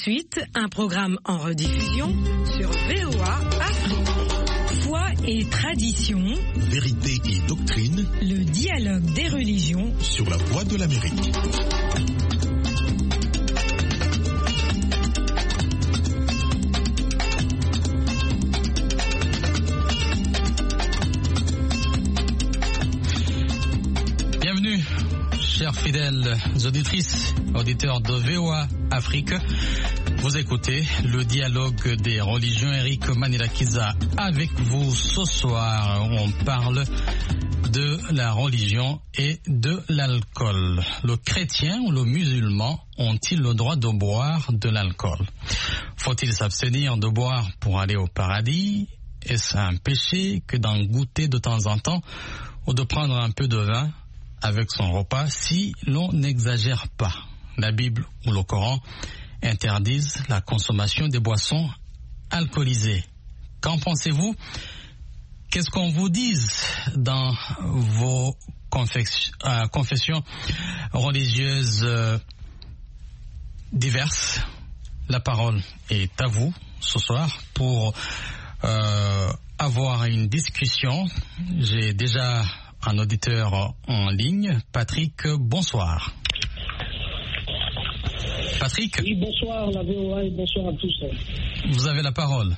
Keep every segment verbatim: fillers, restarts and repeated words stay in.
suite, un programme en rediffusion sur V O A Afrique. Foi et tradition, vérité et doctrine, le dialogue des religions sur la voie de l'Amérique. Bienvenue, chers fidèles auditrices, auditeurs de V O A Afrique. Vous écoutez le dialogue des religions. Eric Manilakiza avec vous ce soir. On parle de la religion et de l'alcool. Le chrétien ou le musulman ont-ils le droit de boire de l'alcool? Faut-il s'abstenir de boire pour aller au paradis? Est-ce un péché que d'en goûter de temps en temps ou de prendre un peu de vin avec son repas si l'on n'exagère pas? La Bible ou le Coran interdisent la consommation des boissons alcoolisées. Qu'en pensez-vous? Qu'est-ce qu'on vous dise dans vos confessions, euh, confessions religieuses euh, diverses? La parole est à vous ce soir pour euh, avoir une discussion. J'ai déjà un auditeur en ligne. Patrick, bonsoir. Patrick? Oui, bonsoir la V O A et bonsoir à tous. Vous avez la parole.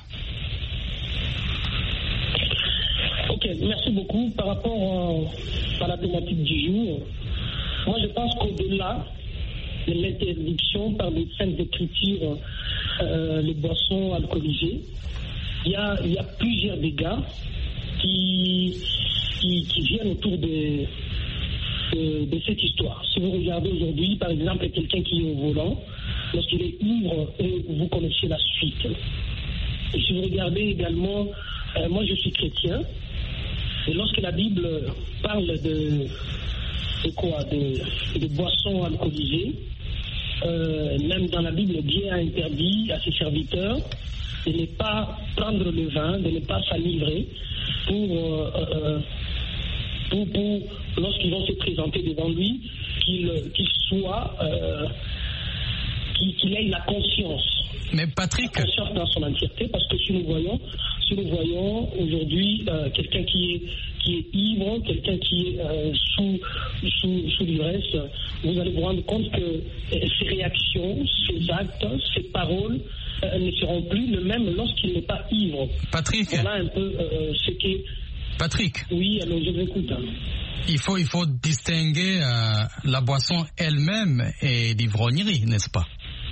Ok, merci beaucoup. Par rapport euh, à la thématique du jour, moi je pense qu'au-delà de l'interdiction par des saintes écritures euh, les boissons alcoolisées, il y a, il y a plusieurs dégâts qui, qui, qui viennent autour de... De, de cette histoire. Si vous regardez aujourd'hui, par exemple, quelqu'un qui est au volant, lorsqu'il est ivre, vous connaissez la suite. Et si vous regardez également, euh, moi je suis chrétien, et lorsque la Bible parle de, de quoi, de, de boissons alcoolisées, euh, même dans la Bible, Dieu a interdit à ses serviteurs de ne pas prendre le vin, de ne pas s'enivrer pour... Euh, euh, Pour, pour lorsqu'ils vont se présenter devant lui, qu'il qu'il soit, euh, qu'il, qu'il ait la conscience. Mais Patrick, la conscience dans son entièreté, parce que si nous voyons, si nous voyons aujourd'hui euh, quelqu'un qui est qui est ivre, quelqu'un qui est euh, sous sous sous l'ivresse, vous allez vous rendre compte que euh, ses réactions, ses actes, ses paroles euh, ne seront plus les mêmes lorsqu'il n'est pas ivre. Patrick, voilà un peu euh, ce qui est. Patrick. Oui, alors je vous écoute. Il faut, il faut distinguer euh, la boisson elle-même et l'ivrognerie, n'est-ce pas?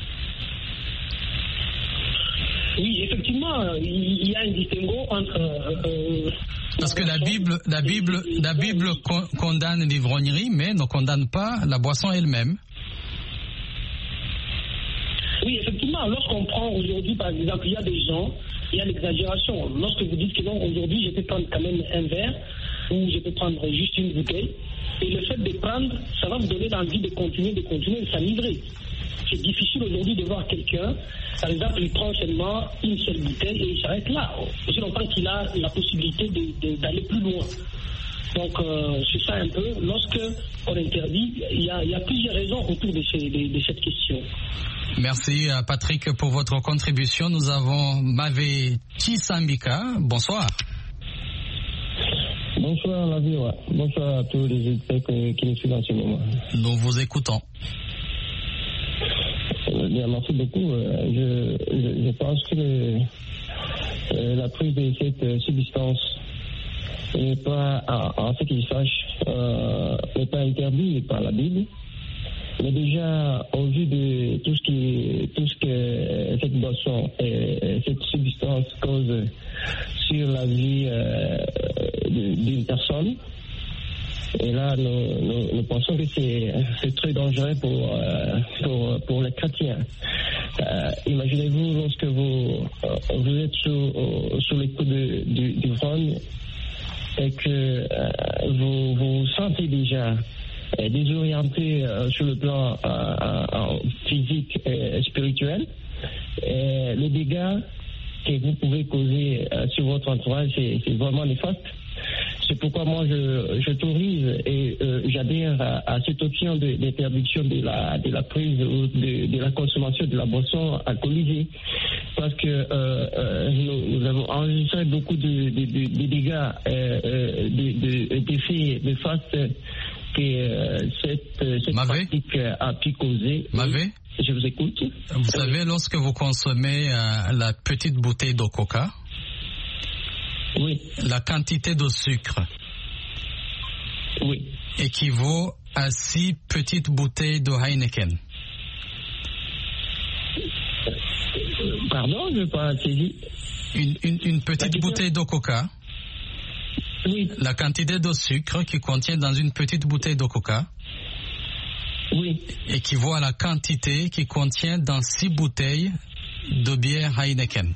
Oui, effectivement, il y a un distinguo entre... Euh, Parce que la Bible, la Bible, la Bible con- condamne l'ivrognerie, mais ne condamne pas la boisson elle-même. Oui, effectivement, lorsqu'on prend aujourd'hui, par exemple, il y a des gens, il y a l'exagération. Lorsque vous dites que non, aujourd'hui, je peux prendre quand même un verre, ou je peux prendre juste une bouteille, et le fait de prendre, ça va vous donner l'envie de continuer, de continuer, de s'enivrer. C'est difficile aujourd'hui de voir quelqu'un, par exemple, il prend seulement une seule bouteille et il s'arrête là. Aussi longtemps qu'il a la possibilité de, de, d'aller plus loin. Donc, euh, c'est ça un peu. Lorsque on interdit, il y a, il y a plusieurs raisons autour de, ces, de, de cette question. Merci Patrick pour votre contribution. Nous avons Mavé Chisambika. Bonsoir. Bonsoir la vie, ouais. Bonsoir à tous les auditeurs qui nous suivent en ce moment. Nous vous écoutons. Euh, bien, merci beaucoup. Euh, je, je, je pense que le, euh, la prise de cette euh, substance n'est pas, en, en ce qu'il sache, euh, n'est pas interdite par la Bible. Mais déjà, au vu de tout ce qui, tout ce que cette boisson et cette substance cause sur la vie euh, d'une personne, et là, nous, nous, nous pensons que c'est, c'est très dangereux pour, euh, pour, pour les chrétiens. Euh, imaginez-vous lorsque vous, euh, vous êtes sous, sous les coups de, du, du rhum et que euh, vous vous sentez déjà euh, désorienté euh, sur le plan euh, euh, physique et spirituel. Et les dégâts que vous pouvez causer euh, sur votre entourage, c'est, c'est vraiment néfaste. C'est pourquoi moi je j'autorise et euh, j'adhère à, à cette option de, d'interdiction de la de la prise ou de, de la consommation de la boisson alcoolisée, parce que euh, euh, nous, nous avons enregistré beaucoup de, de, de, de dégâts, euh, euh, de, de, d'effets de face que euh, cette, cette pratique a pu causer. Mavé, je vous écoute. Vous savez, lorsque vous consommez euh, la petite bouteille de coca, oui, la quantité de sucre, oui, équivaut à six petites bouteilles de Heineken. Pardon, je n'ai pas saisi. Une, une, une petite bouteille de coca. Oui. La quantité de sucre qui contient dans une petite bouteille de coca, oui, équivaut à la quantité qui contient dans six bouteilles de bière Heineken.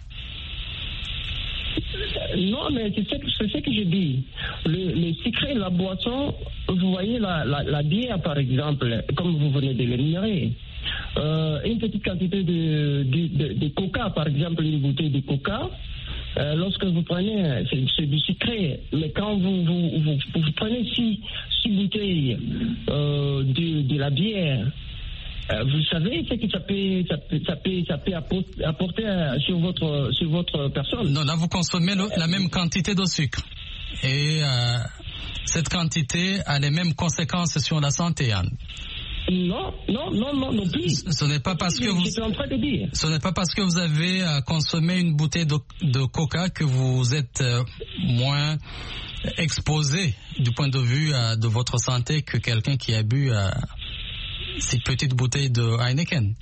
Non, mais c'est ce, c'est ce que je dis. Le, le sucré, la boisson, vous voyez la, la, la bière par exemple, comme vous venez de l'énumérer. Euh, une petite quantité de, de, de, de coca, par exemple, une bouteille de coca. Euh, lorsque vous prenez, c'est, c'est du sucré, mais quand vous, vous, vous, vous prenez six, six bouteilles euh, de, de la bière, euh, vous savez ce que ça peut, ça peut, ça peut, ça peut apporter, apporter sur, votre, sur votre personne. Non, là vous consommez le, la même quantité de sucre. Et euh, cette quantité a les mêmes conséquences sur la santé, Anne. Non, non, non, non, non plus. Ce n'est pas parce que vous, j'étais en train de dire. Ce n'est pas parce que vous avez euh, consommé une bouteille de, de coca que vous êtes euh, moins exposé du point de vue euh, de votre santé que quelqu'un qui a bu euh, ces petites bouteilles de Heineken.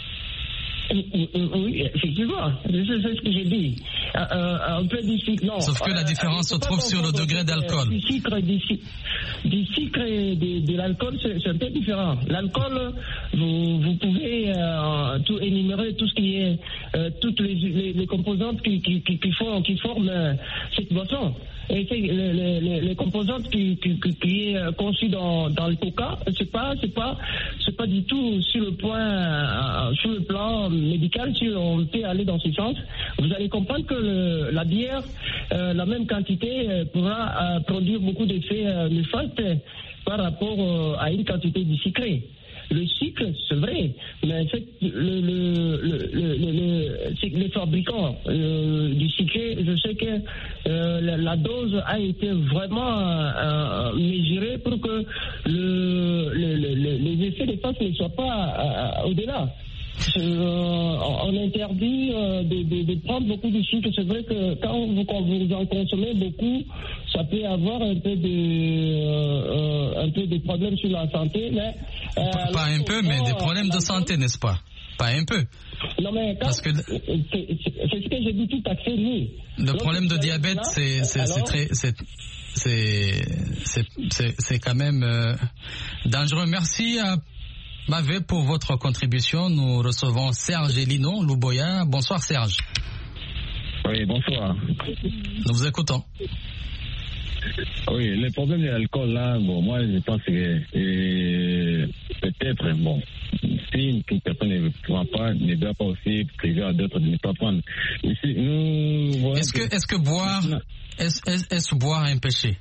Oui, effectivement, c'est ce que j'ai dit. Euh, un peu du sucre, non. Sauf que la différence euh, se trouve sur le degré d'alcool. Du sucre, du, du sucre et de, de l'alcool, c'est, c'est un peu différent. L'alcool, vous, vous pouvez euh, tout énumérer, tout ce qui est, euh, toutes les, les, les composantes qui, qui, qui, qui, font, qui forment euh, cette boisson. Et c'est les, les, les composantes qui, qui, qui est conçues dans, dans le coca, c'est pas, c'est pas, c'est pas du tout sur le point, euh, sur le plan médical, si on peut aller dans ce sens. Vous allez comprendre que le, la bière, euh, la même quantité, euh, pourra euh, produire beaucoup d'effets euh, néfastes par rapport euh, à une quantité de sucré. Le sucre, c'est vrai, mais c'est le, le, le, le, le, c'est les fabricants euh, du sucré, je sais que euh, la, la dose a été vraiment euh, mesurée pour que le, le, le, les effets néfastes ne soient pas euh, au-delà. Euh, on interdit euh, de, de, de prendre beaucoup de sucre. C'est vrai que quand vous, quand vous en consommez beaucoup, ça peut avoir un peu de, euh, un peu de problèmes sur la santé. Mais, euh, pas, pas un peu, mais des problèmes de santé, n'est-ce pas? Pas un peu. Non, mais quand, parce que c'est, c'est, c'est ce que j'ai dit tout à fait, oui. Le donc, problème de diabète, là, c'est, c'est, alors, c'est très... C'est, c'est, c'est, c'est, c'est quand même euh, dangereux. Merci à Mavé pour votre contribution. Nous recevons Serge Elino Louboya. Bonsoir Serge. Oui, bonsoir. Nous vous écoutons. Oui, le problème de l'alcool là, bon, moi je pense que euh, peut-être, bon, si une personne ne prend pas, ne doit pas aussi priver à d'autres de ne pas prendre. Ici, nous, est-ce que, est-ce que boire, est-ce, est-ce, est-ce boire un péché?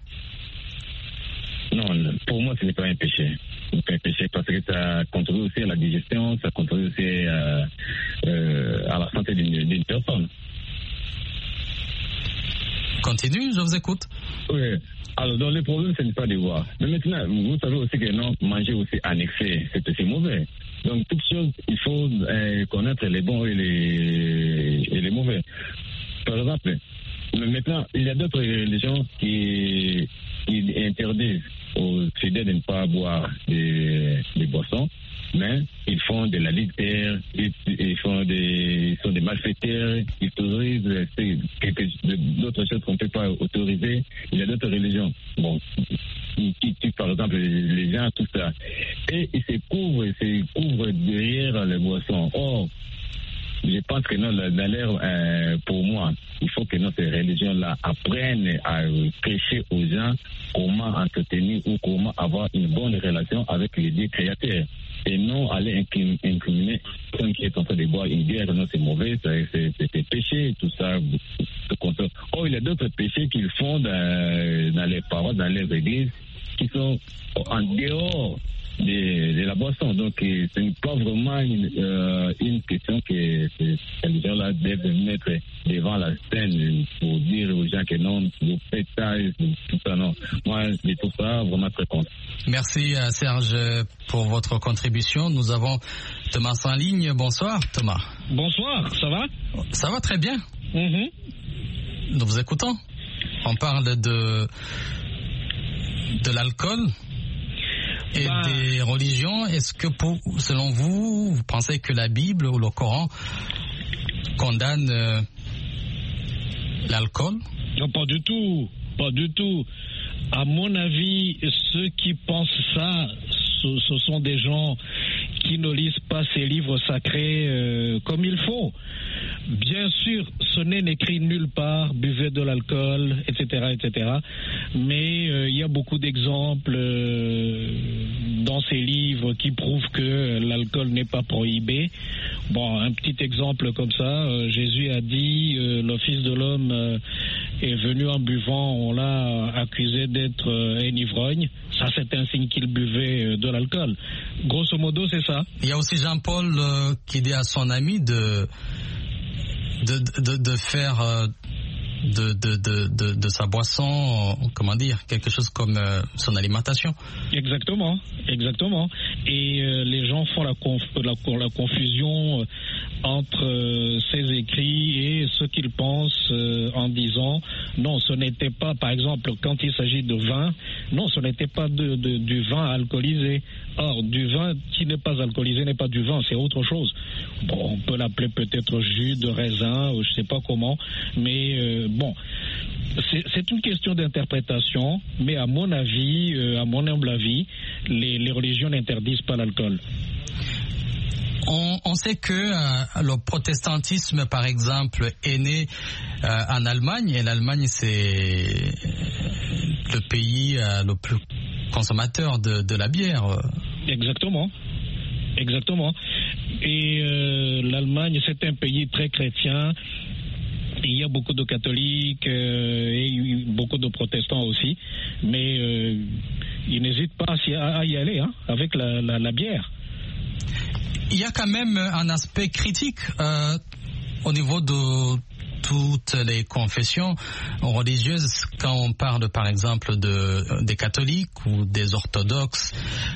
Non, pour moi ce n'est pas un péché. C'est pas un péché parce que ça contribue aussi à la digestion, ça contribue aussi euh, euh, à la santé d'une, d'une personne. Continue, je vous écoute. Oui, alors donc le problème ce n'est pas de boire. Mais maintenant, vous savez aussi que non, manger aussi en excès, c'est aussi mauvais. Donc toutes choses, il faut euh, connaître les bons et les, et les mauvais. Par exemple, mais maintenant, il y a d'autres religions qui, qui interdisent aux fidèles de ne pas boire des, des boissons, mais ils font de la litère, ils, ils font des, ils sont des malfaiteurs, ils autorisent quelque, d'autres choses qu'on ne peut pas autoriser. Il y a d'autres religions, bon, qui tuent par exemple les gens, tout ça. Et ils se couvrent, ils se couvrent derrière les boissons. Or, je pense que non, d'ailleurs, euh, pour moi, il faut que non, ces religions-là apprennent à prêcher aux gens comment entretenir ou comment avoir une bonne relation avec les dieux créateurs. Et non aller incriminer quelqu'un qui est en train de boire une bière, non, c'est mauvais, c'est, c'est, c'est péché, tout ça. consomment. Or, il y a d'autres péchés qu'ils font dans, dans les paroles, dans les églises, qui sont en dehors de, de la boisson. Donc, ce n'est pas vraiment une, euh, une question que, que, que les gens là doivent mettre devant la scène pour dire aux gens que non, vous faites ça, tout ça, non. Moi, je trouve ça vraiment très content. Merci Serge pour votre contribution. Nous avons Thomas en ligne. Bonsoir Thomas. Bonsoir, ça va? Ça va très bien. Mm-hmm. Nous vous écoutons. On parle de, de l'alcool et bah, des religions. Est-ce que pour, selon vous, vous pensez que la Bible ou le Coran condamne euh, l'alcool? Non, pas du tout, pas du tout. À mon avis, ceux qui pensent ça, ce, ce sont des gens qui ne lisent pas ces livres sacrés euh, comme il faut. Bien sûr, ce n'est écrit nulle part, buvez de l'alcool, et cetera, et cetera. Mais il euh, y a beaucoup d'exemples euh, dans ces livres qui prouvent que l'alcool n'est pas prohibé. Bon, un petit exemple comme ça, euh, Jésus a dit, euh, le Fils de l'homme euh, est venu en buvant, on l'a accusé d'être euh, un ivrogne. Ça, c'est un signe qu'il buvait euh, de l'alcool. Grosso modo, c'est ça. Il y a aussi Jean-Paul euh, qui dit à son ami de... De, de, de faire euh, de, de, de, de sa boisson, euh, comment dire, quelque chose comme euh, son alimentation. Exactement, exactement. Et euh, les gens font la, conf, la, la confusion entre euh, ces écrits et ce qu'ils pensent euh, en disant non, ce n'était pas, par exemple, quand il s'agit de vin, non, ce n'était pas de, de, du vin alcoolisé. Or, du vin qui n'est pas alcoolisé n'est pas du vin, c'est autre chose. Bon, on peut l'appeler peut-être jus de raisin, ou je ne sais pas comment, mais euh, bon, c'est, c'est une question d'interprétation, mais à mon avis, euh, à mon humble avis, les, les religions n'interdisent pas l'alcool. On, on sait que euh, le protestantisme, par exemple, est né euh, en Allemagne, et l'Allemagne, c'est le pays euh, le plus consommateur de, de la bière. Exactement. Exactement. Et euh, l'Allemagne, c'est un pays très chrétien. Il y a beaucoup de catholiques euh, et beaucoup de protestants aussi. Mais euh, ils n'hésitent pas à y aller hein, avec la, la, la bière. Il y a quand même un aspect critique euh, au niveau de toutes les confessions religieuses quand on parle par exemple de, des catholiques ou des orthodoxes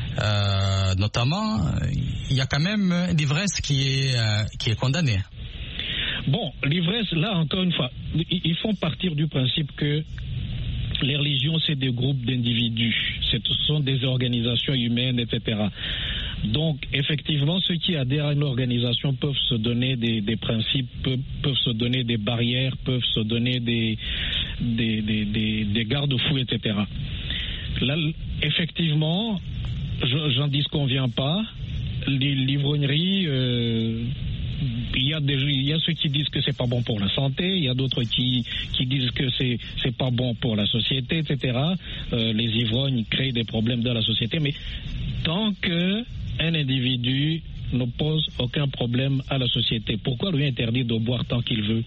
euh, notamment. Il y a quand même l'ivresse qui est, euh, qui est condamnée. Bon, l'ivresse, là encore une fois, ils font partir du principe que les religions, c'est des groupes d'individus, ce sont des organisations humaines, et cetera. Donc, effectivement, ceux qui adhèrent à une organisation peuvent se donner des, des principes, peuvent, peuvent se donner des barrières, peuvent se donner des, des, des, des, des garde-fous, et cetera. Là, effectivement, je, j'en disconviens pas. L'ivrognerie, euh, il y a des, il y a ceux qui disent que c'est pas bon pour la santé, il y a d'autres qui, qui disent que c'est, c'est pas bon pour la société, et cetera. Euh, les ivrognes créent des problèmes dans la société, mais tant que un individu ne pose aucun problème à la société, pourquoi lui interdire de boire tant qu'il veut?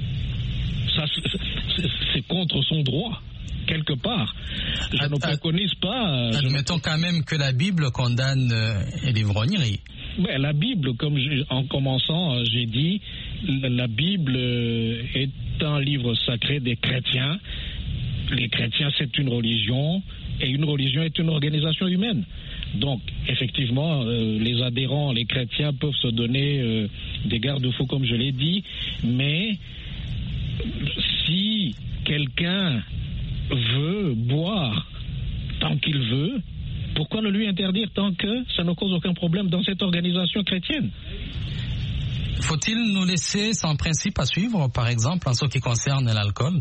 Ça, c'est, c'est contre son droit, quelque part. Je Ad, ne préconise pas... Admettons ne... quand même que la Bible condamne euh, l'ivrognerie. Ben, la Bible, comme je, en commençant, j'ai dit, la Bible est un livre sacré des chrétiens. Les chrétiens, c'est une religion, et une religion est une organisation humaine. Donc, effectivement, euh, les adhérents, les chrétiens peuvent se donner euh, des garde-fous, comme je l'ai dit, mais si quelqu'un veut boire tant qu'il veut, pourquoi ne lui interdire tant que ça ne cause aucun problème dans cette organisation chrétienne? Faut-il nous laisser sans principe à suivre, par exemple, en ce qui concerne l'alcool?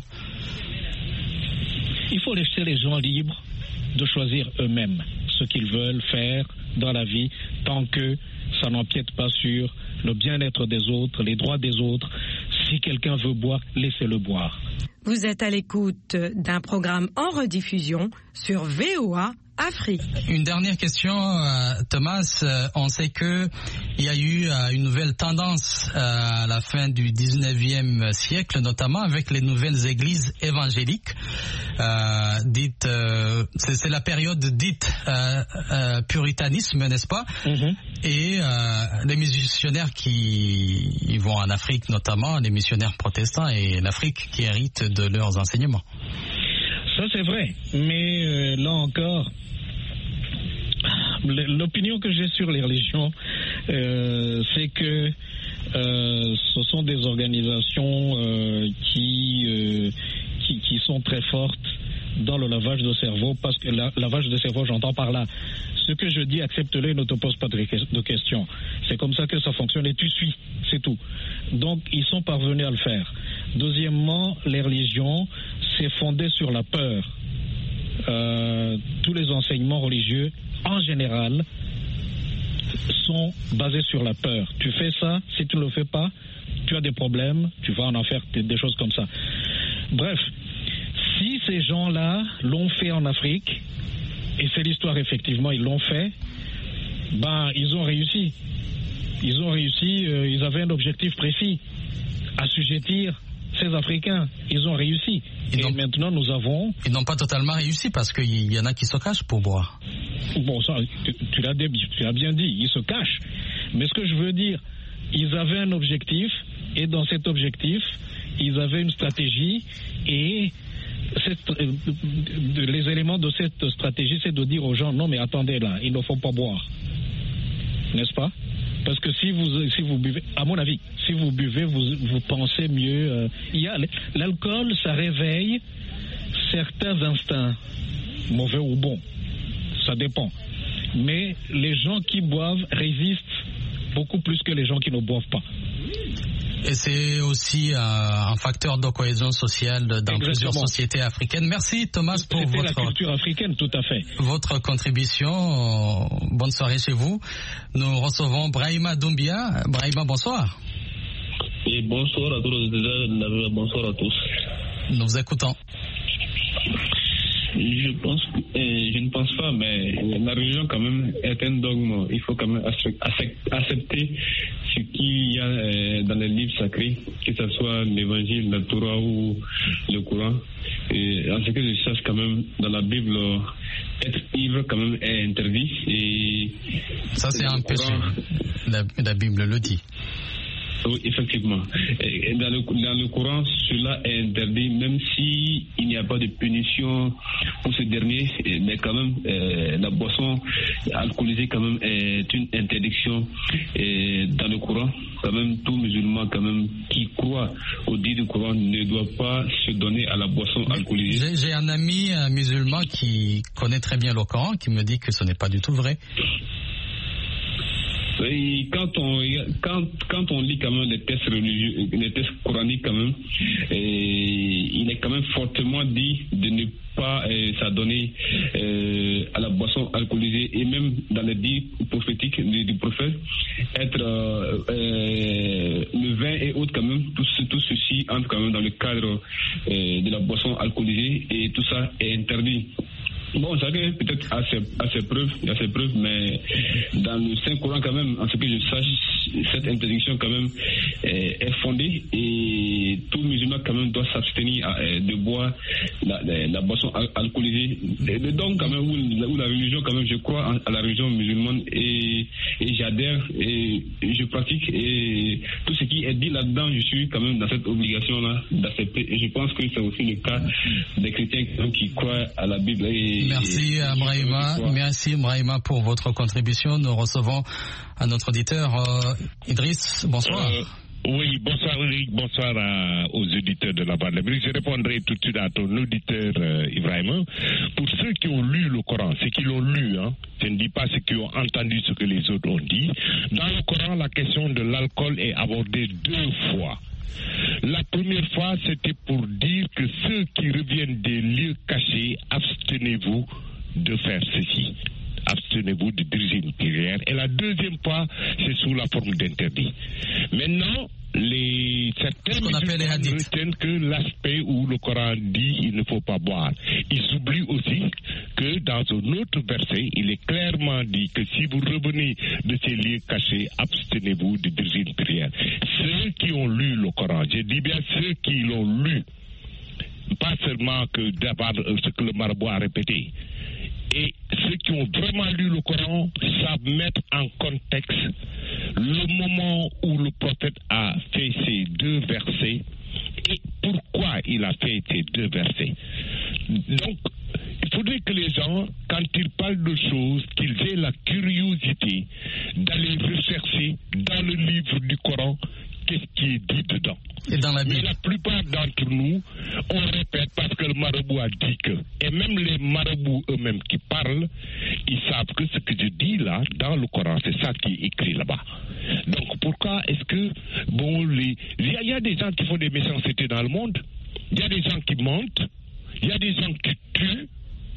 Il faut laisser les gens libres de choisir eux-mêmes ce qu'ils veulent faire dans la vie, tant que ça n'empiète pas sur le bien-être des autres, les droits des autres. Si Si quelqu'un veut boire, laissez-le boire. Vous êtes à l'écoute d'un programme en rediffusion sur V O A Afrique. Une dernière question, euh, Thomas. Euh, on sait que il y a eu euh, une nouvelle tendance euh, à la fin du dix-neuvième siècle, notamment avec les nouvelles églises évangéliques. Euh, dites, euh, c'est, c'est la période dite euh, euh, puritanisme, n'est-ce pas? Mm-hmm. Et euh, les missionnaires qui ils vont en Afrique, notamment les missionnaires protestants, et l'Afrique qui hérite de leurs enseignements. Ça c'est vrai, mais euh, là encore, l'opinion que j'ai sur les religions, euh, c'est que euh, ce sont des organisations euh, qui, euh, qui qui sont très fortes dans le lavage de cerveau, parce que la, lavage de cerveau, j'entends par là, ce que je dis, accepte-le et ne te pose pas de, de questions. C'est comme ça que ça fonctionne et tu suis, c'est tout. Donc, ils sont parvenus à le faire. Deuxièmement, les religions, c'est fondé sur la peur. Euh, tous les enseignements religieux, en général, sont basés sur la peur. Tu fais ça, si tu ne le fais pas, tu as des problèmes, tu vas en faire des, des choses comme ça. Bref, si ces gens-là l'ont fait en Afrique, et c'est l'histoire effectivement, ils l'ont fait, ben ils ont réussi. Ils ont réussi, euh, ils avaient un objectif précis, assujettir ces Africains. Ils ont réussi. Ils et maintenant nous avons... Ils n'ont pas totalement réussi parce qu'il y en a qui se cachent pour boire. Bon, ça, tu, tu, l'as, tu l'as bien dit, ils se cachent. Mais ce que je veux dire, ils avaient un objectif et dans cet objectif, ils avaient une stratégie et... Cette, euh, les éléments de cette stratégie, c'est de dire aux gens, non mais attendez là, il ne faut pas boire. N'est-ce pas? Parce que si vous, si vous buvez, à mon avis, si vous buvez, vous, vous pensez mieux. Euh, il y a, l'alcool, ça réveille certains instincts, mauvais ou bons, ça dépend. Mais les gens qui boivent résistent beaucoup plus que les gens qui ne boivent pas. Et c'est aussi euh, un facteur de cohésion sociale dans Exactement. Plusieurs sociétés africaines. Merci Thomas pour C'était votre la culture africaine, tout à fait. Votre contribution. Bonne soirée chez vous. Nous recevons Brahima Doumbia. Brahima, bonsoir. Et bonsoir à tous les auditeurs. Bonsoir à tous. Nous vous écoutons. Je pense, euh, je ne pense pas, mais la religion quand même est un dogme. Il faut quand même accepter ce qu'il y a euh, dans les livres sacrés, que ce soit l'évangile, la Torah ou le Coran. Et en ce que je sache quand même, dans la Bible, être ivre quand même est interdit. Et ça c'est un péché. La, la Bible le dit. Oui, effectivement. Et dans le, dans le Coran, cela est interdit, même si il n'y a pas de punition pour ce dernier, mais quand même, euh, la boisson alcoolisée quand même est une interdiction. Et dans le Coran, quand même, tout musulman quand même qui croit au dit du Coran ne doit pas se donner à la boisson alcoolisée. J'ai, j'ai un ami un musulman qui connaît très bien le Coran, qui me dit que ce n'est pas du tout vrai. Et quand on quand quand on lit quand même les textes religieux, les textes coraniques quand même, et il est quand même fortement dit de ne pas euh, s'adonner euh, à la boisson alcoolisée, et même dans les dits prophétiques du, du prophète, être euh, euh, le vin et autres quand même, tout, tout ceci entre quand même dans le cadre euh, de la boisson alcoolisée, et tout ça est interdit. Bon, ça vient peut-être à ses, à ses preuves, à ses preuves, mais dans le Saint-Coran quand même, en ce que je sache, cette interdiction quand même est, est fondée, et tout musulman quand même doit s'abstenir à, de boire la, la, la boisson al- alcoolisée. Et donc quand même, où, où la religion quand même, je crois en, à la religion musulmane, et, et j'adhère et je pratique, et tout ce qui est dit là-dedans, je suis quand même dans cette obligation-là d'accepter. Et je pense que c'est aussi le cas des chrétiens qui croient à la Bible. Et, Merci Brahima, merci Brahima pour votre contribution. Nous recevons un autre auditeur, euh, Idriss, bonsoir. Euh, oui, bonsoir Eric, bonsoir à, aux auditeurs de la Voix de l'Amérique. Je répondrai tout de suite à ton auditeur euh, Ibrahima. Pour ceux qui ont lu le Coran, ceux qui l'ont lu, hein, je ne dis pas ceux qui ont entendu ce que les autres ont dit. Dans le Coran, la question de l'alcool est abordée deux fois. La première fois, c'était pour dire que ceux qui reviennent des lieux cachés, abstenez-vous de faire ceci. Abstenez-vous de diriger une prière. Et la deuxième fois, c'est sous la forme d'interdit. Maintenant, les certains ce qu'on appelle et les hadiths. Retiennent que l'aspect où le Coran dit il ne faut pas boire. Ils oublient aussi que dans un autre verset, il est clairement dit que si vous revenez de ces lieux cachés, abstenez-vous de diriger une prière. Ceux qui ont lu le Coran, je dis bien ceux qui l'ont lu, pas seulement que d'avoir ce que le marabout a répété. Et ceux qui ont vraiment lu le Coran savent mettre en contexte le moment où le prophète a fait ces deux versets et pourquoi il a fait ces deux versets. Donc, il faudrait que les gens, quand ils parlent de choses, qu'ils aient la curiosité d'aller rechercher dans le livre du Coran qu'est-ce qui est dit dedans. Et dans la Bible. Mais la plupart d'entre nous, on répète parce que le marabout a dit que. Et même les marabouts eux-mêmes qui parlent, ils savent que ce que je dis là, dans le Coran, c'est ça qui est écrit là-bas. Donc pourquoi est-ce que, bon, les... il y, y a des gens qui font des méchancetés dans le monde, il y a des gens qui mentent, il y a des gens qui tuent,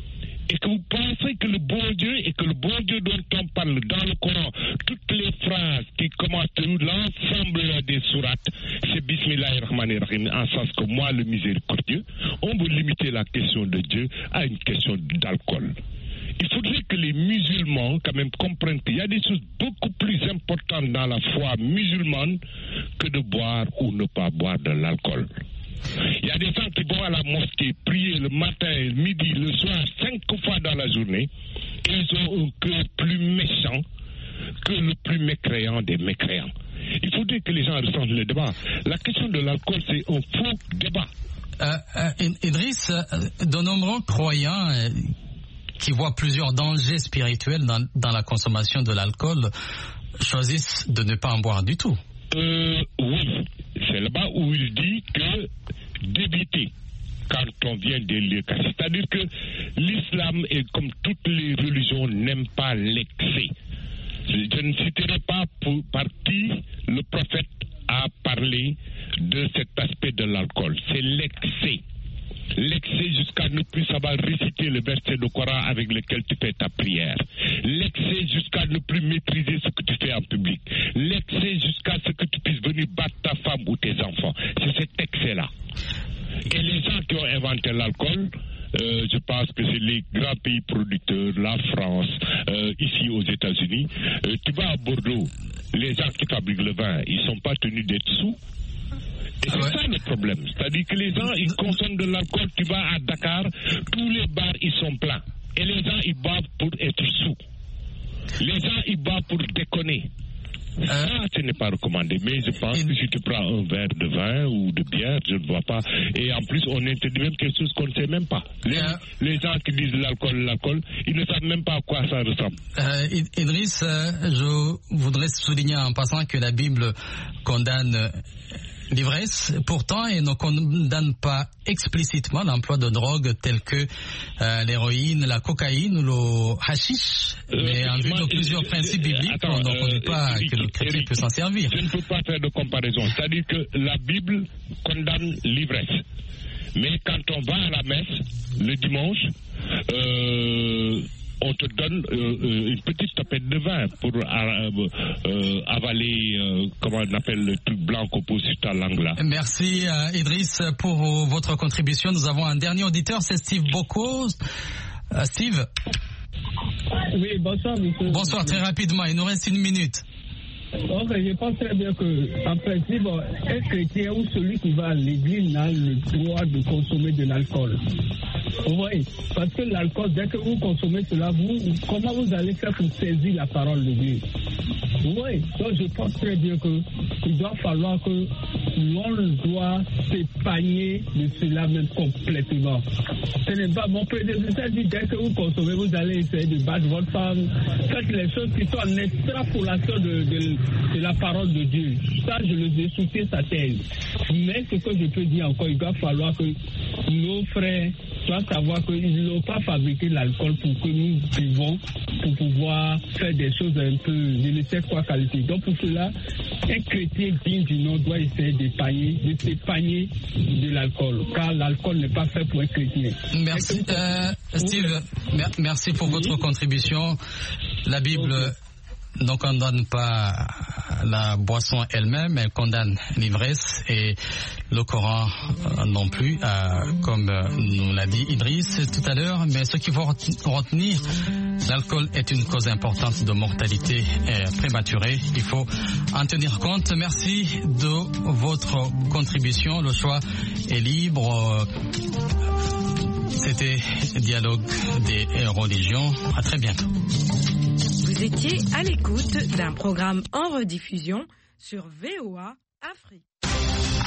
et que vous pensez que le bon Dieu, et que le bon Dieu dont on parle dans le Coran, toutes les phrases qui commencent l'ensemble des sourates, c'est Bismillahirrahmanirrahim, en sens que moi, le miséricordieux, on veut limiter la question de Dieu à une question d'alcool. Il faudrait que les musulmans, quand même, comprennent qu'il y a des choses beaucoup plus importantes dans la foi musulmane que de boire ou ne pas boire de l'alcool. Il y a des gens qui vont à la mosquée prier le matin, le midi, le soir, cinq fois dans la journée, et ils ont un cœur plus méchant que le plus mécréant des mécréants. Il faudrait que les gens ressentent le débat. La question de l'alcool, c'est un faux débat. Euh, euh, Idriss, euh, de nombreux croyants euh, qui voient plusieurs dangers spirituels dans, dans la consommation de l'alcool choisissent de ne pas en boire du tout. Euh, oui, c'est là-bas où il dit que d'éviter quand on vient des lieux cachés. C'est-à-dire que l'islam, et comme toutes les religions, n'aime pas l'excès. Je ne citerai pas pour, par qui le prophète a parlé de cet aspect de l'alcool. C'est l'excès. L'excès jusqu'à ne plus savoir réciter le verset du Coran avec lequel tu fais ta prière. L'excès jusqu'à ne plus maîtriser ce que tu fais en public. L'excès jusqu'à ce que tu puisses venir battre ta femme ou tes enfants. C'est cet excès-là. Et les gens qui ont inventé l'alcool, euh, je pense que c'est les grands pays producteurs, la France, euh, ici aux États-Unis. Euh, tu vas à Bordeaux, les gens qui fabriquent le vin, ils ne sont pas tenus d'être sous. Et c'est ouais. ça le problème. C'est-à-dire que les gens, ils consomment de l'alcool. Tu vas à Dakar, tous les bars, ils sont pleins. Et les gens, ils boivent pour être sous. Les gens, ils boivent pour déconner. Euh, ça, ce n'est pas recommandé. Mais je pense que si tu prends un verre de vin ou de bière, je ne vois pas. Et en plus, on interdit même quelque chose qu'on ne sait même pas. Les, euh, les gens qui disent l'alcool, l'alcool, ils ne savent même pas à quoi ça ressemble. Euh, Idriss, euh, je voudrais souligner en passant que la Bible condamne l'ivresse, pourtant, et ne condamne pas explicitement l'emploi de drogues telles que euh, l'héroïne, la cocaïne ou le hashish. Euh, mais en vue de plusieurs euh, principes bibliques, attends, on ne dit pas euh, que le chrétien peut s'en servir. Je ne peux pas faire de comparaison. C'est-à-dire que la Bible condamne l'ivresse. Mais quand on va à la messe le dimanche, euh, on te donne euh, une petite tapette de vin pour euh, euh, avaler, euh, comment on appelle le truc blanc qu'on pose sur ta langue là. Merci euh, Idriss pour votre contribution. Nous avons un dernier auditeur, c'est Steve Boko. Euh, Steve. Oui, bonsoir monsieur. Bonsoir, très rapidement, il nous reste une minute. Ok, je pense très bien que, en principe, un chrétien ou celui qui va à l'église n'a le droit de consommer de l'alcool. Vous voyez, parce que l'alcool, dès que vous consommez cela, vous, comment vous allez faire pour saisir la parole de Dieu? Vous voyez, donc je pense très bien qu'il doit falloir que l'on doit s'épargner de cela même complètement. Ce n'est pas mon prédécesseur dit, dès que vous consommez, vous allez essayer de battre votre femme. Faites les choses qui sont en extrapolation de, de de la parole de Dieu. Ça, je le ai soutenu sa thèse. Mais ce que je peux dire encore, il doit falloir que nos frères doivent savoir qu'ils n'ont pas fabriqué l'alcool pour que nous buvons, pour pouvoir faire des choses un peu, je ne sais quoi qualité. Donc pour cela, un chrétien digne du nom doit essayer d'épargner, de s'épargner de l'alcool, car l'alcool n'est pas fait pour un chrétien. Merci, euh, Steve. Mer- merci pour oui. votre contribution. La Bible... Okay. ne condamne pas pas la boisson elle-même, elle condamne l'ivresse et le Coran euh, non plus, euh, comme euh, nous l'a dit Idriss tout à l'heure. Mais ce qu'il faut retenir, l'alcool est une cause importante de mortalité euh, prématurée. Il faut en tenir compte. Merci de votre contribution. Le choix est libre. C'était Dialogue des religions. À très bientôt. Vous étiez à l'écoute d'un programme en rediffusion sur V O A Afrique.